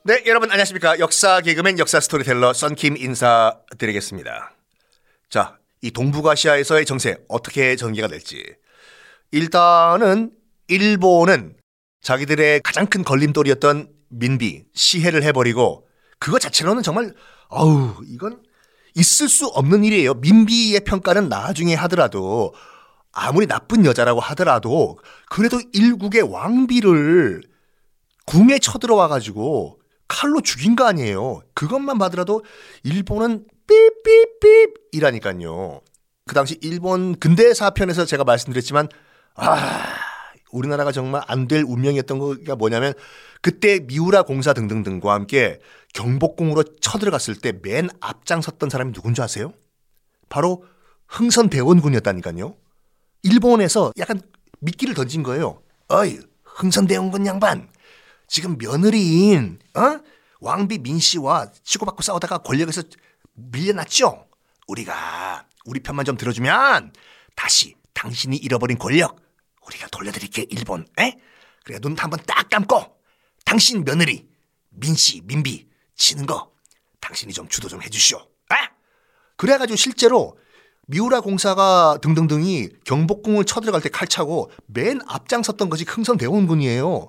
네, 여러분 안녕하십니까. 역사 개그맨 역사 스토리텔러 썬킴 인사드리겠습니다. 자, 이 동북아시아에서의 정세 어떻게 전개가 될지. 일단은 일본은 자기들의 가장 큰 걸림돌이었던 민비, 시해를 해버리고 그거 자체로는 정말 이건 있을 수 없는 일이에요. 민비의 평가는 나중에 하더라도 아무리 나쁜 여자라고 하더라도 그래도 일국의 왕비를 궁에 쳐들어와가지고 칼로 죽인 거 아니에요. 그것만 봐더라도 일본은 삐삐삐이라니까요. 그 당시 일본 근대사 편에서 제가 말씀드렸지만 우리나라가 정말 안 될 운명이었던 거가 뭐냐면 그때 미우라 공사 등등등과 함께 경복궁으로 쳐들어갔을 때 맨 앞장섰던 사람이 누군지 아세요? 바로 흥선대원군이었다니까요. 일본에서 약간 미끼를 던진 거예요. 어이, 흥선대원군 양반. 지금 며느리인 왕비 민씨와 치고받고 싸우다가 권력에서 밀려났죠? 우리가 우리 편만 좀 들어주면 다시 당신이 잃어버린 권력 우리가 돌려드릴게 일본. 그래 눈 한번 딱 감고 당신 며느리 민씨 민비 치는 거 당신이 좀 주도 좀 해주시오. 그래가지고 실제로 미우라 공사가 등등등이 경복궁을 쳐들어갈 때 칼 차고 맨 앞장섰던 것이 흥선대원군이에요.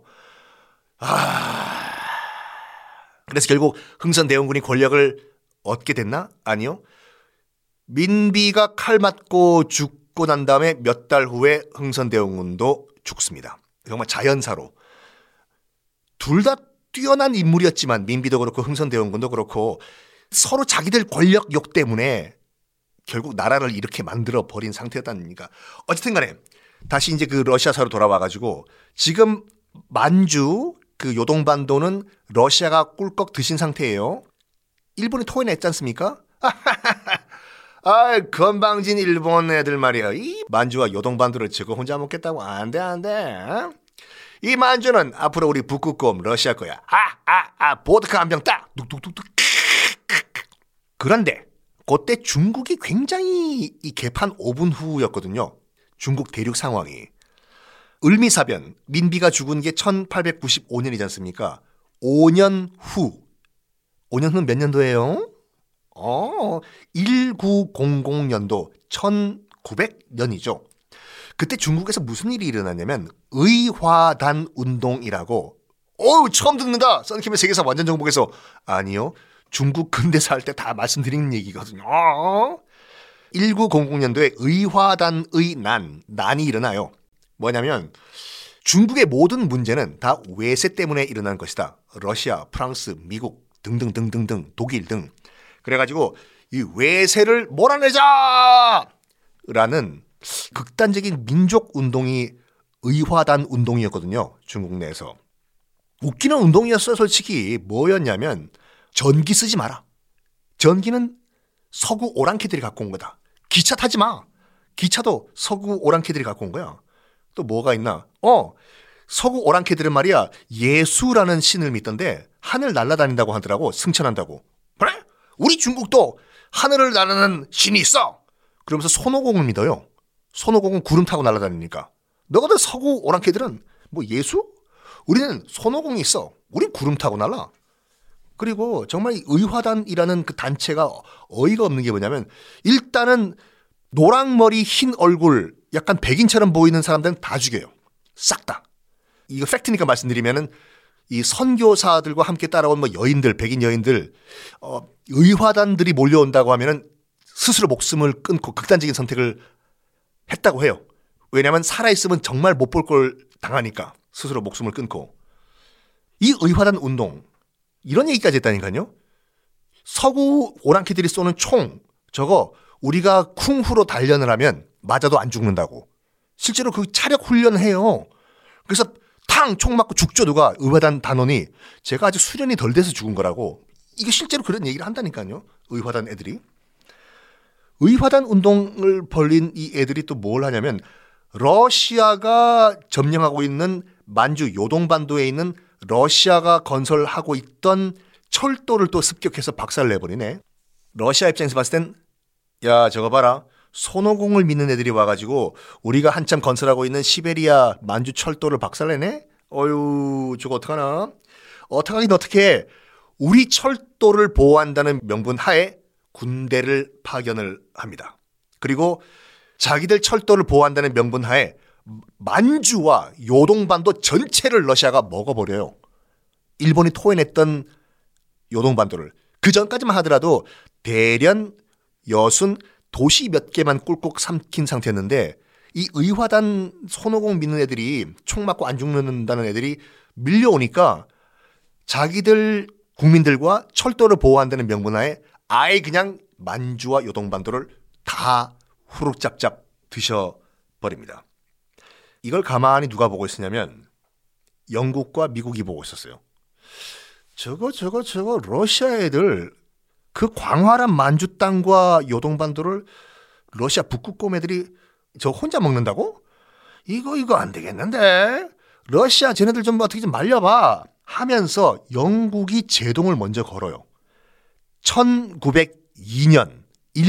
그래서 결국 흥선대원군이 권력을 얻게 됐나? 아니요. 민비가 칼 맞고 죽고 난 다음에 몇 달 후에 흥선대원군도 죽습니다. 정말 자연사로. 둘 다 뛰어난 인물이었지만 민비도 그렇고 흥선대원군도 그렇고 서로 자기들 권력욕 때문에 결국 나라를 이렇게 만들어 버린 상태였다니까. 어쨌든 간에 다시 이제 그 러시아사로 돌아와가지고 지금 만주 그 요동반도는 러시아가 꿀꺽 드신 상태예요. 일본이 토해냈지 않습니까? 건방진 일본 애들 말이야. 이 만주와 요동반도를 저거 혼자 먹겠다고 안 돼. 이 만주는 앞으로 우리 북극곰 러시아 거야. 보드카 한 병 딱. 뚝뚝뚝뚝. 그런데 그때 중국이 굉장히 이 개판 5분 후였거든요. 중국 대륙 상황이. 을미사변, 민비가 죽은 게 1895년이지 않습니까? 5년 후는 몇 년도예요? 1900년도 1900년이죠. 그때 중국에서 무슨 일이 일어났냐면 의화단 운동이라고. 처음 듣는다. 썬킴의 세계사 완전 정복에서. 아니요. 중국 근대사 할 때 다 말씀드린 얘기거든요. 1900년도에 의화단의 난이 일어나요. 뭐냐면 중국의 모든 문제는 다 외세 때문에 일어난 것이다. 러시아, 프랑스, 미국 등등등등등 독일 등. 그래가지고 이 외세를 몰아내자! 라는 극단적인 민족운동이 의화단 운동이었거든요. 중국 내에서. 웃기는 운동이었어요. 솔직히. 뭐였냐면 전기 쓰지 마라. 전기는 서구 오랑캐들이 갖고 온 거다. 기차 타지 마. 기차도 서구 오랑캐들이 갖고 온 거야. 또 뭐가 있나? 서구 오랑캐들은 말이야 예수라는 신을 믿던데 하늘 날아다닌다고 하더라고. 승천한다고. 그래? 우리 중국도 하늘을 나르는 신이 있어. 그러면서 손오공을 믿어요. 손오공은 구름 타고 날아다니니까. 너희들 서구 오랑캐들은 뭐 예수? 우리는 손오공이 있어. 우린 구름 타고 날아. 그리고 정말 의화단이라는 그 단체가 어이가 없는 게 뭐냐면 일단은 노랑머리 흰 얼굴 약간 백인처럼 보이는 사람들은 다 죽여요. 싹 다. 이거 팩트니까 말씀드리면은 이 선교사들과 함께 따라온 뭐 여인들, 백인 여인들, 의화단들이 몰려온다고 하면은 스스로 목숨을 끊고 극단적인 선택을 했다고 해요. 왜냐하면 살아있으면 정말 못 볼 걸 당하니까 스스로 목숨을 끊고. 이 의화단 운동, 이런 얘기까지 했다니까요. 서구 오랑캐들이 쏘는 총, 저거 우리가 쿵후로 단련을 하면 맞아도 안 죽는다고. 실제로 그 차력 훈련을 해요. 그래서 총 맞고 죽죠. 누가 의화단 단원이. 제가 아직 수련이 덜 돼서 죽은 거라고. 이게 실제로 그런 얘기를 한다니까요. 의화단 애들이. 의화단 운동을 벌린 이 애들이 또 뭘 하냐면 러시아가 점령하고 있는 만주 요동반도에 있는 러시아가 건설하고 있던 철도를 또 습격해서 박살을 내버리네. 러시아 입장에서 봤을 땐 야 저거 봐라. 손오공을 믿는 애들이 와가지고 우리가 한참 건설하고 있는 시베리아 만주 철도를 박살내네? 어휴 저거 어떡하나? 어떡하긴 어떡해. 우리 철도를 보호한다는 명분 하에 군대를 파견을 합니다. 그리고 자기들 철도를 보호한다는 명분 하에 만주와 요동반도 전체를 러시아가 먹어버려요. 일본이 토해냈던 요동반도를. 그 전까지만 하더라도 대련, 여순, 도시 몇 개만 꿀꺽 삼킨 상태였는데 이 의화단 손오공 믿는 애들이 총 맞고 안 죽는다는 애들이 밀려오니까 자기들 국민들과 철도를 보호한다는 명분하에 아예 그냥 만주와 요동반도를 다 후룩짭짭 드셔버립니다. 이걸 가만히 누가 보고 있었냐면 영국과 미국이 보고 있었어요. 저거 러시아 애들 그 광활한 만주 땅과 요동반도를 러시아 북극곰 애들이 저 혼자 먹는다고? 이거 안 되겠는데? 러시아 쟤네들 좀 어떻게 좀 말려봐 하면서 영국이 제동을 먼저 걸어요. 1902년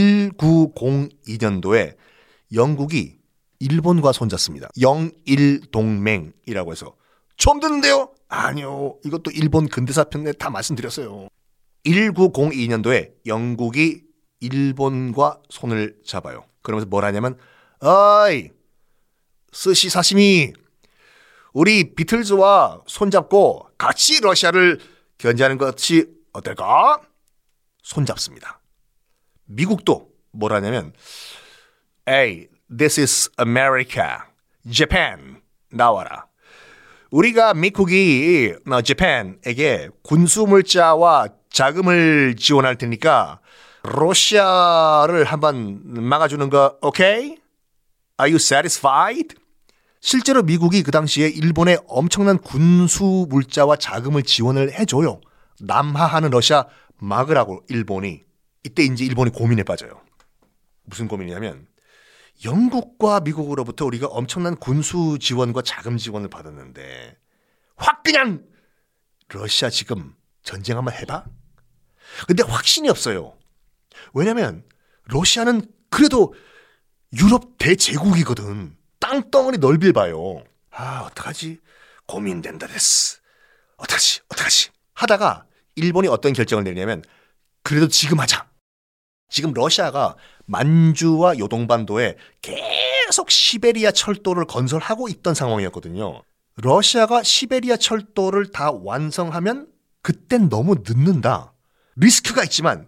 1902년도에 영국이 일본과 손잡습니다. 영일동맹이라고 해서 처음 듣는데요? 아니요. 이것도 일본 근대사 편에 다 말씀드렸어요. 1902년도에 영국이 일본과 손을 잡아요. 그러면서 뭘 하냐면 어이 스시 사시미 우리 비틀즈와 손잡고 같이 러시아를 견제하는 것이 어떨까? 손잡습니다. 미국도 뭘 하냐면 Hey, this is America, Japan 나와라. 우리가 미국이 재팬에게 군수 물자와 자금을 지원할 테니까 러시아를 한번 막아주는 거 오케이? Are you satisfied? 실제로 미국이 그 당시에 일본에 엄청난 군수 물자와 자금을 지원을 해줘요. 남하하는 러시아 막으라고 일본이. 이때 이제 일본이 고민에 빠져요. 무슨 고민이냐면 영국과 미국으로부터 우리가 엄청난 군수 지원과 자금 지원을 받았는데 확 그냥 러시아 지금 전쟁 한번 해봐? 근데 확신이 없어요. 왜냐면 러시아는 그래도 유럽 대제국이거든. 땅덩어리 넓일 봐요. 어떡하지? 고민된다 됐어. 어떡하지? 하다가 일본이 어떤 결정을 내리냐면 그래도 지금 하자. 지금 러시아가 만주와 요동반도에 계속 시베리아 철도를 건설하고 있던 상황이었거든요. 러시아가 시베리아 철도를 다 완성하면 그땐 너무 늦는다. 리스크가 있지만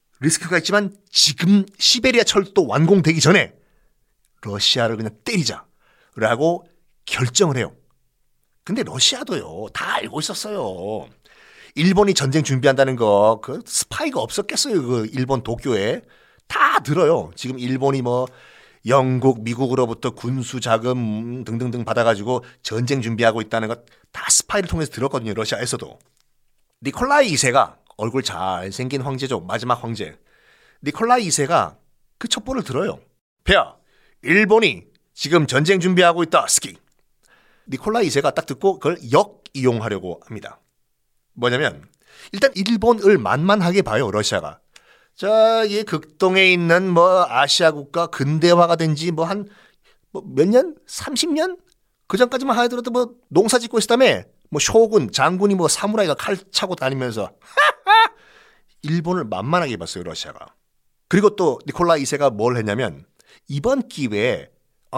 지금 시베리아 철도 완공되기 전에 러시아를 그냥 때리자라고 결정을 해요. 근데 러시아도요. 다 알고 있었어요. 일본이 전쟁 준비한다는 거, 그 스파이가 없었겠어요. 그 일본 도쿄에. 다 들어요. 지금 일본이 뭐 영국, 미국으로부터 군수 자금 등등등 받아가지고 전쟁 준비하고 있다는 것 다 스파이를 통해서 들었거든요. 러시아에서도. 니콜라이 2세가 얼굴 잘생긴 황제죠. 마지막 황제. 니콜라이 2세가 그 첩보를 들어요. 폐하, 일본이 지금 전쟁 준비하고 있다. 스키. 니콜라이 2세가 딱 듣고 그걸 역이용하려고 합니다. 뭐냐면 일단 일본을 만만하게 봐요. 러시아가. 저기 극동에 있는 뭐 아시아 국가 근대화가 된 지 뭐 한 몇 년? 30년? 그 전까지만 하더라도 뭐 농사 짓고 있었다며. 뭐 쇼군, 장군이 뭐 사무라이가 칼 차고 다니면서 일본을 만만하게 봤어요. 러시아가. 그리고 또 니콜라이 2세가 뭘 했냐면 이번 기회에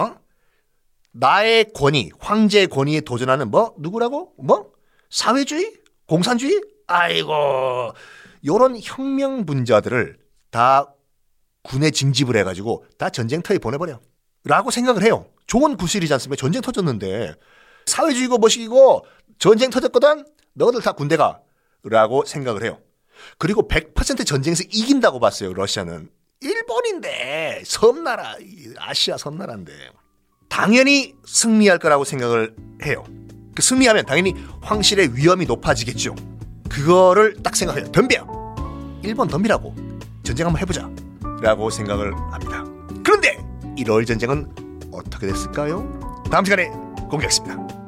나의 권위, 황제의 권위에 도전하는 뭐 누구라고? 뭐 사회주의? 공산주의? 아이고 요런 혁명 분자들을 다 군에 징집을 해가지고 다 전쟁터에 보내버려 라고 생각을 해요. 좋은 구실이지 않습니까? 전쟁 터졌는데 사회주의고 뭐시기고 전쟁 터졌거든? 너희들 다 군대 가 라고 생각을 해요. 그리고 100% 전쟁에서 이긴다고 봤어요. 러시아는. 일본인데 섬나라, 아시아 섬나라인데 당연히 승리할 거라고 생각을 해요. 그 승리하면 당연히 황실의 위험이 높아지겠죠. 그거를 딱 생각해요. 덤벼. 일본 덤비라고. 전쟁 한번 해보자. 라고 생각을 합니다. 그런데 1월 전쟁은 어떻게 됐을까요? 다음 시간에 공개하겠습니다.